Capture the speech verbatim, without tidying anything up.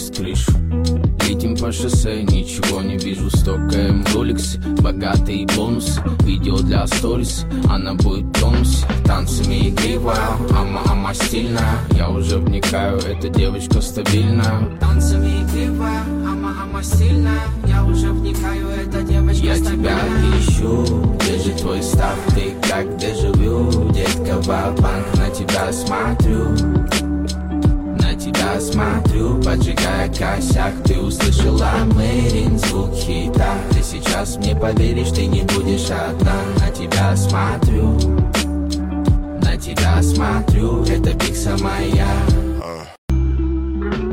снес крышу. Летим по шоссе, ничего не вижу. Стокаем в роликсе, богатые бонусы. Видео для сторис, она будет в тонусе. Танцами игривая, ама, ама стильная. Я уже вникаю, эта девочка стабильная. Танцами игривая, ама, ама стильная. Я уже вникаю, эта девочка я стабильная. Я тебя ищу, где же твой став? Ты как дежавю, детка, валбанк. На тебя смотрю, на тебя смотрю, поджигая косяк. Ты услышала Мэрин, звук хита. Ты сейчас мне поверишь, ты не будешь одна. На тебя смотрю, на тебя смотрю, это пикса моя.